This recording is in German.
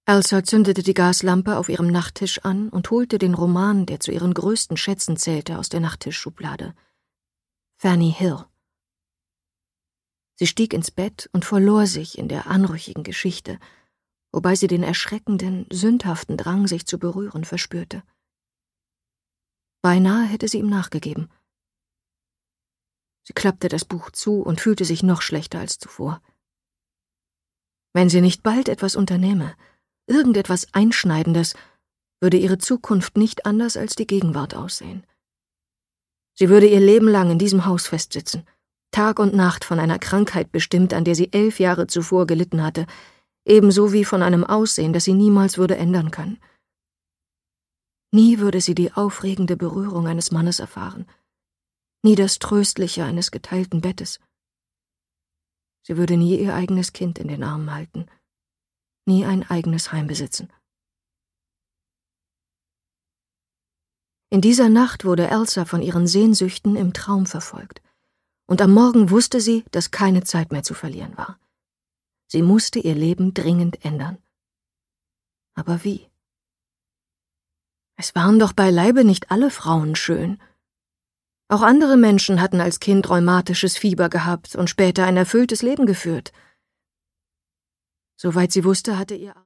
Elsa zündete die Gaslampe auf ihrem Nachttisch an und holte den Roman, der zu ihren größten Schätzen zählte, aus der Nachttischschublade. Fanny Hill. Sie stieg ins Bett und verlor sich in der anrüchigen Geschichte, wobei sie den erschreckenden, sündhaften Drang, sich zu berühren, verspürte. Beinahe hätte sie ihm nachgegeben. Sie klappte das Buch zu und fühlte sich noch schlechter als zuvor. Wenn sie nicht bald etwas unternähme, irgendetwas Einschneidendes, würde ihre Zukunft nicht anders als die Gegenwart aussehen. Sie würde ihr Leben lang in diesem Haus festsitzen, Tag und Nacht von einer Krankheit bestimmt, an der sie 11 Jahre zuvor gelitten hatte, ebenso wie von einem Aussehen, das sie niemals würde ändern können. Nie würde sie die aufregende Berührung eines Mannes erfahren, nie das Tröstliche eines geteilten Bettes. Sie würde nie ihr eigenes Kind in den Armen halten, nie ein eigenes Heim besitzen. In dieser Nacht wurde Elsa von ihren Sehnsüchten im Traum verfolgt, und am Morgen wusste sie, dass keine Zeit mehr zu verlieren war. Sie musste ihr Leben dringend ändern. Aber wie? Es waren doch beileibe nicht alle Frauen schön. Auch andere Menschen hatten als Kind rheumatisches Fieber gehabt und später ein erfülltes Leben geführt. Soweit sie wusste, hatte ihr